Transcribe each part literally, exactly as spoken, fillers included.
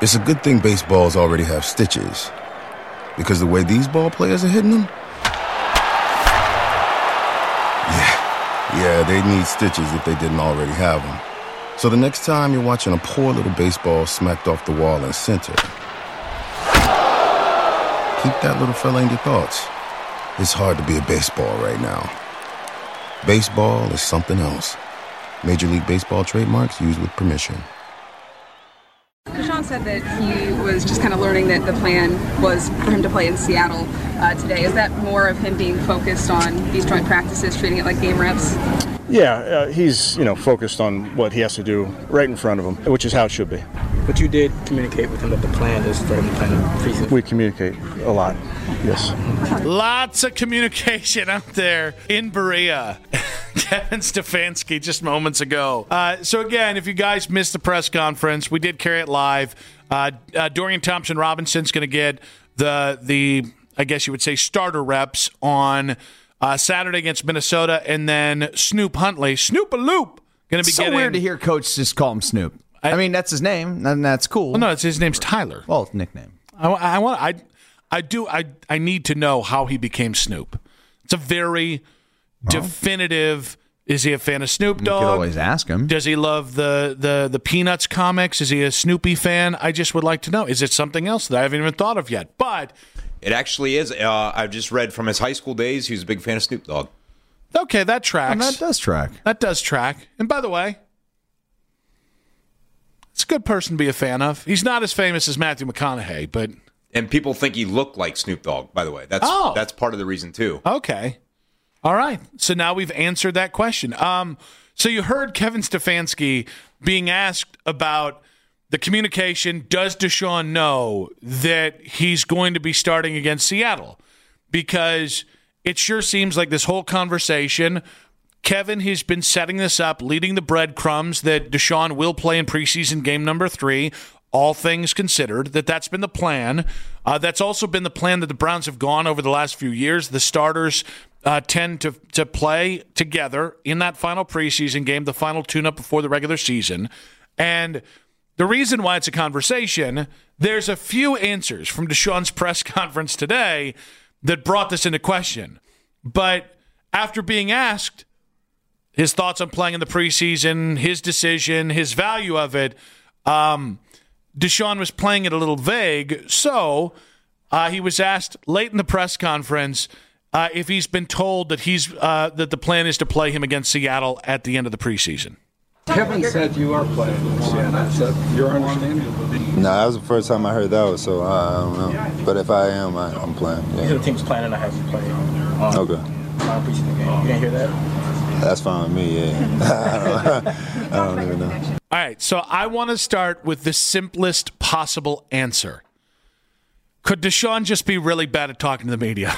It's a good thing baseballs already have stitches, because the way these ball players are hitting them, yeah, yeah, they need stitches if they didn't already have them. So the next time you're watching a poor little baseball smacked off the wall in center, keep that little fella in your thoughts. It's hard to be a baseball right now. Baseball is something else. Major League Baseball trademarks used with permission. Deshaun said that he was just kind of learning that the plan was for him to play in Seattle uh, today. Is that more of him being focused on these joint practices, treating it like game reps? Yeah, uh, he's, you know, focused on what he has to do right in front of him, which is how it should be. But you did communicate with him that the plan is for him to play in the preseason. We communicate a lot, yes. Lots of communication out there in Berea. Kevin Stefanski just moments ago. Uh, so again, if you guys missed the press conference, we did carry it live. Uh, uh, Dorian Thompson-Robinson's going to get the, the, I guess you would say, starter reps on uh, Saturday against Minnesota, and then Snoop Huntley, Snoop-a-loop, going to be so getting... So weird to hear Coach just call him Snoop. I, I mean, that's his name, and that's cool. Well, no, it's his name's Tyler. Well, it's nickname. I, I want. I, I do. I, I need to know how he became Snoop. It's a very well, definitive. Is he a fan of Snoop Dogg? You could always ask him. Does he love the, the, the Peanuts comics? Is he a Snoopy fan? I just would like to know. Is it something else that I haven't even thought of yet? But it actually is. Uh, I've just read from his high school days. He was a big fan of Snoop Dogg. Okay, that tracks. And that does track. That does track. And by the way, it's a good person to be a fan of. He's not as famous as Matthew McConaughey, but... And people think he looked like Snoop Dogg, by the way. That's oh. that's part of the reason, too. Okay. All right. So now we've answered that question. Um, so you heard Kevin Stefanski being asked about the communication. Does Deshaun know that he's going to be starting against Seattle? Because it sure seems like this whole conversation... Kevin has been setting this up, leading the breadcrumbs that Deshaun will play in preseason game number three, all things considered, that that's been the plan. Uh, that's also been the plan that the Browns have gone over the last few years. The starters uh, tend to, to play together in that final preseason game, the final tune-up before the regular season. And the reason why it's a conversation, there's a few answers from Deshaun's press conference today that brought this into question. But after being asked, his thoughts on playing in the preseason, his decision, his value of it, um, Deshaun was playing it a little vague. So uh, he was asked late in the press conference uh, if he's been told that he's uh, that the plan is to play him against Seattle at the end of the preseason. Kevin said you are playing in Seattle. Is that your understanding? No, that was the first time I heard that one, so uh, I don't know. But if I am, I, I'm playing. Yeah. The team's planning to have you play on okay. on preseason game. You didn't hear that? That's fine with me, yeah. I, don't, I don't even know. All right, so I want to start with the simplest possible answer. Could Deshaun just be really bad at talking to the media?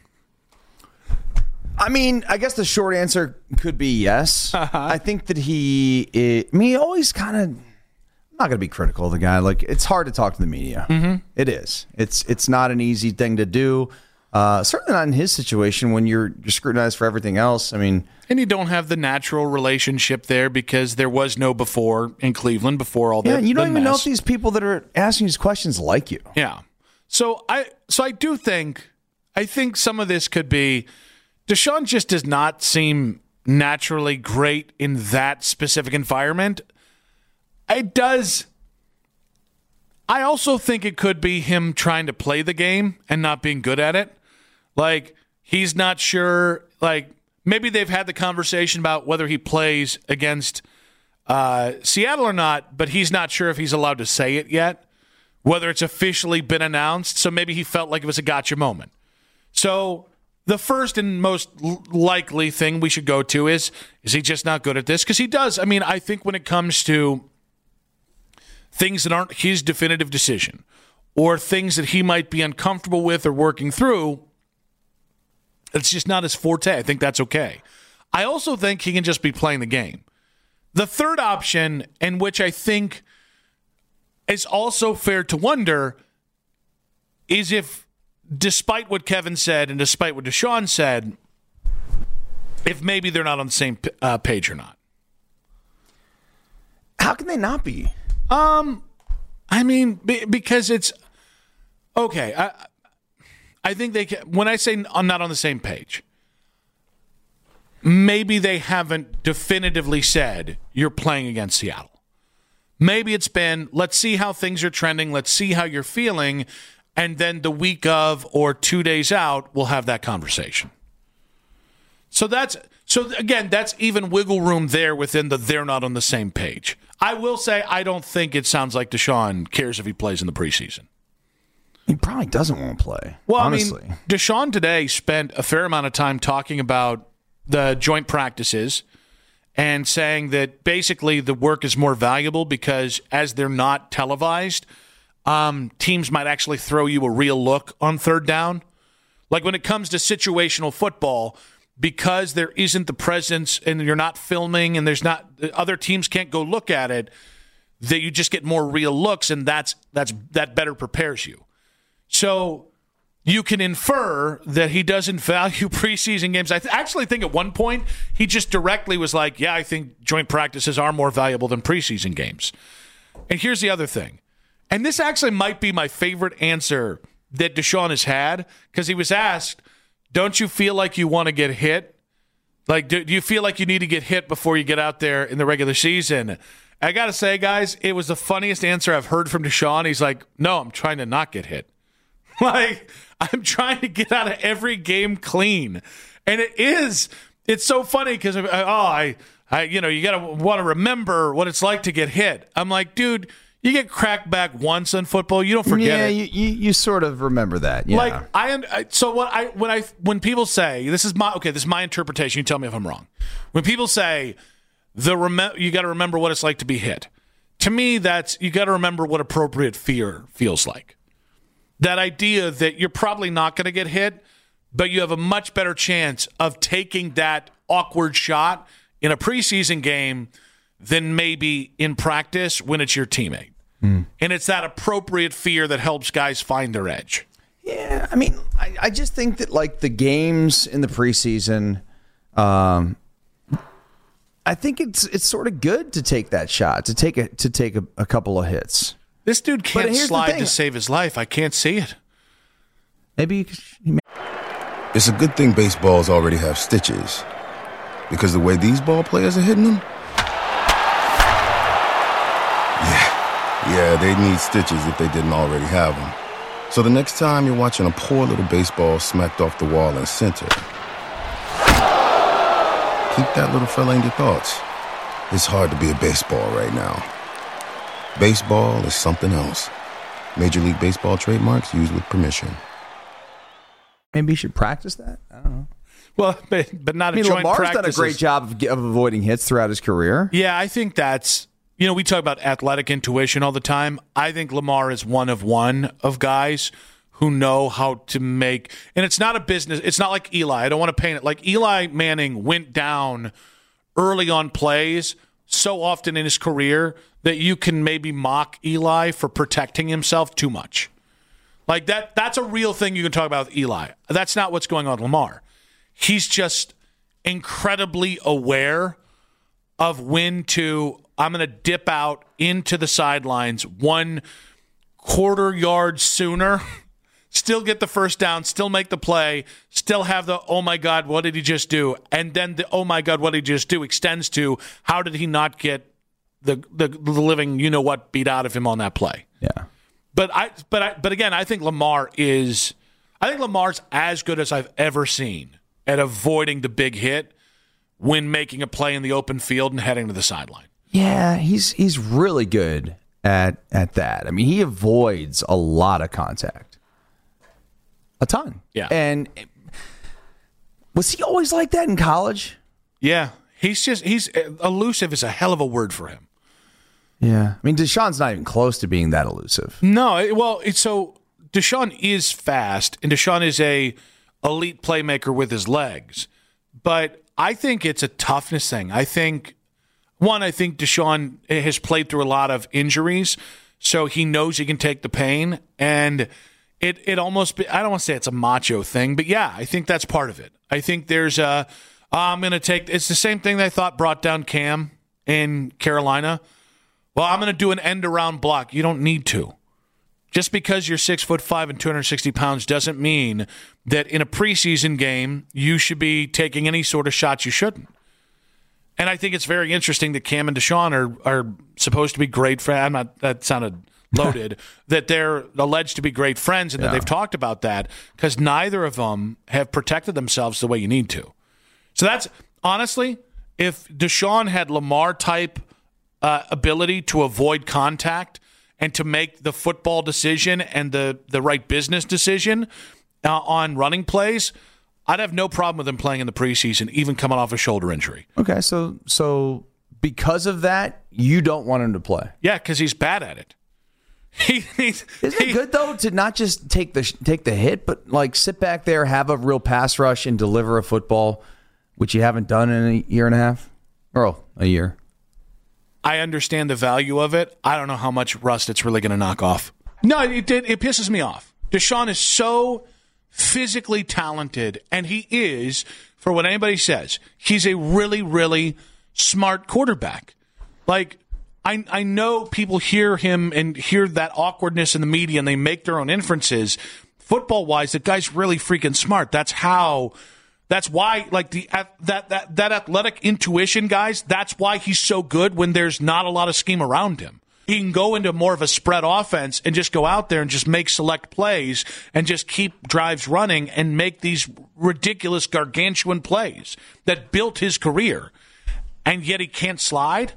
I mean, I guess the short answer could be yes. Uh-huh. I think that he, it, I mean, he always kind of, I'm not going to be critical of the guy. Like, it's hard to talk to the media. Mm-hmm. It is. It's it's not an easy thing to do. Uh, certainly not in his situation when you're, you're scrutinized for everything else. I mean, and you don't have the natural relationship there because there was no before in Cleveland before all that. Yeah, you don't even mess. know if these people that are asking these questions like you. Yeah. So I so I do think I think some of this could be Deshaun just does not seem naturally great in that specific environment. It does. I also think it could be him trying to play the game and not being good at it. Like, he's not sure, like, maybe they've had the conversation about whether he plays against uh, Seattle or not, but he's not sure if he's allowed to say it yet, whether it's officially been announced. So maybe he felt like it was a gotcha moment. So the first and most l- likely thing we should go to is, is he just not good at this? Because he does. I mean, I think when it comes to things that aren't his definitive decision or things that he might be uncomfortable with or working through, it's just not his forte. I think that's okay. I also think he can just be playing the game. The third option, and which I think is also fair to wonder, is if, despite what Kevin said and despite what Deshaun said, if maybe they're not on the same uh, page or not. How can they not be? Um, I mean, because it's okay. I, I think they can, when I say I'm not on the same page, maybe they haven't definitively said you're playing against Seattle. Maybe it's been, let's see how things are trending. Let's see how you're feeling. And then the week of or two days out, we'll have that conversation. So that's, so again, that's even wiggle room there within the they're not on the same page. I will say I don't think it sounds like Deshaun cares if he plays in the preseason. He probably doesn't want to play. Well, honestly. I mean, Deshaun today spent a fair amount of time talking about the joint practices and saying that basically the work is more valuable because as they're not televised, um, teams might actually throw you a real look on third down. Like when it comes to situational football, because there isn't the presence and you're not filming and there's not other teams can't go look at it, that you just get more real looks, and that's that's that better prepares you. So you can infer that he doesn't value preseason games. I th- actually think at one point he just directly was like, yeah, I think joint practices are more valuable than preseason games. And here's the other thing. And this actually might be my favorite answer that Deshaun has had, because he was asked, don't you feel like you want to get hit? Like, do, do you feel like you need to get hit before you get out there in the regular season? I got to say, guys, it was the funniest answer I've heard from Deshaun. He's like, no, I'm trying to not get hit. Like, I'm trying to get out of every game clean. And it is, it's so funny because, oh, I, I, you know, you got to want to remember what it's like to get hit. I'm like, dude, you get cracked back once in football, you don't forget yeah, it. Yeah, you, you, you sort of remember that. Yeah. Like, I, I, so what I, when I, when people say, this is my, okay, this is my interpretation, you tell me if I'm wrong. When people say, the rem- you got to remember what it's like to be hit. To me, that's, you got to remember what appropriate fear feels like. That idea that you're probably not going to get hit, but you have a much better chance of taking that awkward shot in a preseason game than maybe in practice when it's your teammate. Mm. And it's that appropriate fear that helps guys find their edge. Yeah, I mean, I, I just think that, like, the games in the preseason, um, I think it's it's sort of good to take that shot, to take a, to take a, a couple of hits. This dude can't slide to save his life. I can't see it. Maybe you could, it's a good thing baseballs already have stitches, because the way these ball players are hitting them, yeah, yeah, they need stitches if they didn't already have them. So the next time you're watching a poor little baseball smacked off the wall in center, keep that little fella in your thoughts. It's hard to be a baseball right now. Baseball is something else. Major League Baseball trademarks used with permission. Maybe you should practice that. I don't know. Well, but, but not I mean, a joint Lamar's practices. done a great job of, of avoiding hits throughout his career. Yeah, I think that's, you know, we talk about athletic intuition all the time. I think Lamar is one of one of guys who know how to make, and it's not a business. It's not like Eli. I don't want to paint it like Eli Manning went down early on plays so often in his career that you can maybe mock Eli for protecting himself too much. Like that, that's a real thing you can talk about with Eli. That's not what's going on with Lamar. He's just incredibly aware of when to, I'm going to dip out into the sidelines one quarter yard sooner, still get the first down, still make the play, still have the, oh my God, what did he just do? And then the, oh my God, what did he just do extends to, how did he not get the the, the living, you know what, beat out of him on that play? Yeah. But I, but I, but again, I think Lamar is, I think Lamar's as good as I've ever seen at avoiding the big hit when making a play in the open field and heading to the sideline. Yeah, he's he's really good at at that. I mean, he avoids a lot of contact, a ton. Yeah. And was he always like that in college? Yeah, he's just he's elusive is a hell of a word for him. Yeah, I mean, Deshaun's not even close to being that elusive. No, it, well, it's so Deshaun is fast, and Deshaun is a elite playmaker with his legs. But I think it's a toughness thing. I think, one, I think Deshaun has played through a lot of injuries, so he knows he can take the pain. And it it almost, be, I don't want to say it's a macho thing, but yeah, I think that's part of it. I think there's a, I'm going to take, it's the same thing that I thought brought down Cam in Carolina, Well, I'm going to do an end-around block. You don't need to. Just because you're six foot five and two hundred sixty pounds doesn't mean that in a preseason game you should be taking any sort of shots you shouldn't. And I think it's very interesting that Cam and Deshaun are are supposed to be great friends. I'm not. That sounded loaded. That they're alleged to be great friends, and yeah. that they've talked about that because neither of them have protected themselves the way you need to. So that's honestly, if Deshaun had Lamar type uh, ability to avoid contact and to make the football decision and the, the right business decision uh, on running plays, I'd have no problem with him playing in the preseason, even coming off a shoulder injury. Okay, so so because of that, you don't want him to play? Yeah, because he's bad at it. He, he's, Isn't it he, good, though, to not just take the take the hit, but like sit back there, have a real pass rush, and deliver a football, which you haven't done in a year and a half? Or oh, a year. I understand the value of it. I don't know how much rust it's really going to knock off. No, it, it, it pisses me off. Deshaun is so physically talented, and he is, for what anybody says, he's a really, really smart quarterback. Like, I, I know people hear him and hear that awkwardness in the media, and they make their own inferences. Football-wise, the guy's really freaking smart. That's how... That's why, like, the that, that that athletic intuition, guys, that's why he's so good when there's not a lot of scheme around him. He can go into more of a spread offense and just go out there and just make select plays and just keep drives running and make these ridiculous, gargantuan plays that built his career. And yet he can't slide?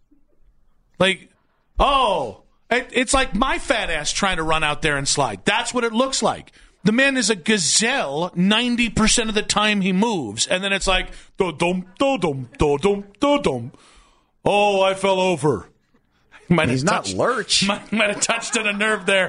Like, oh, it, it's like my fat ass trying to run out there and slide. That's what it looks like. The man is a gazelle ninety percent of the time he moves. And then it's like, do-dum, do-dum, do-dum, do-dum. Oh, I fell over. Might He's not touched, Lurch. Might, might have touched on a nerve there.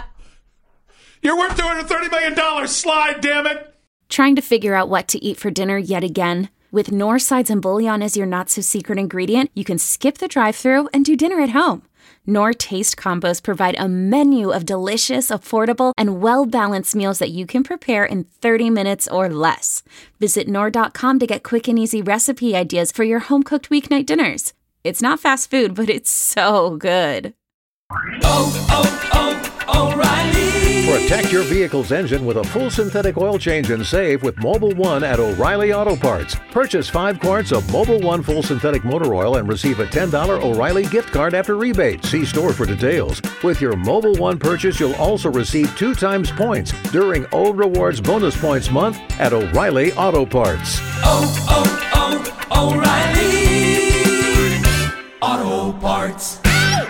You're worth two hundred thirty million dollars. Slide, damn it. Trying to figure out what to eat for dinner yet again? With Knorr sides and bouillon as your not-so-secret ingredient, you can skip the drive-thru and do dinner at home. Knorr Taste Combos provide a menu of delicious, affordable, and well-balanced meals that you can prepare in thirty minutes or less. Visit Knorr dot com to get quick and easy recipe ideas for your home-cooked weeknight dinners. It's not fast food, but it's so good. Oh, oh, oh, O'Reilly! Protect your vehicle's engine with a full synthetic oil change and save with Mobil one at O'Reilly Auto Parts. Purchase five quarts of Mobil one full synthetic motor oil and receive a ten dollars O'Reilly gift card after rebate. See store for details. With your Mobil one purchase, you'll also receive two times points during O Rewards Bonus Points Month at O'Reilly Auto Parts. Oh, oh, oh, O'Reilly Auto Parts.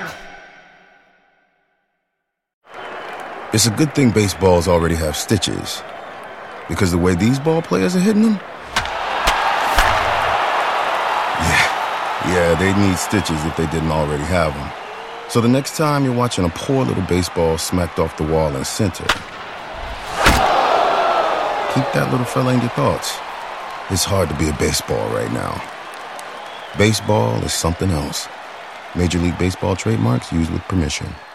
It's a good thing baseballs already have stitches, because the way these ball players are hitting them, yeah, yeah, they'd need stitches if they didn't already have them. So the next time you're watching a poor little baseball smacked off the wall in center, keep that little fella in your thoughts. It's hard to be a baseball right now. Baseball is something else. Major League Baseball trademarks used with permission.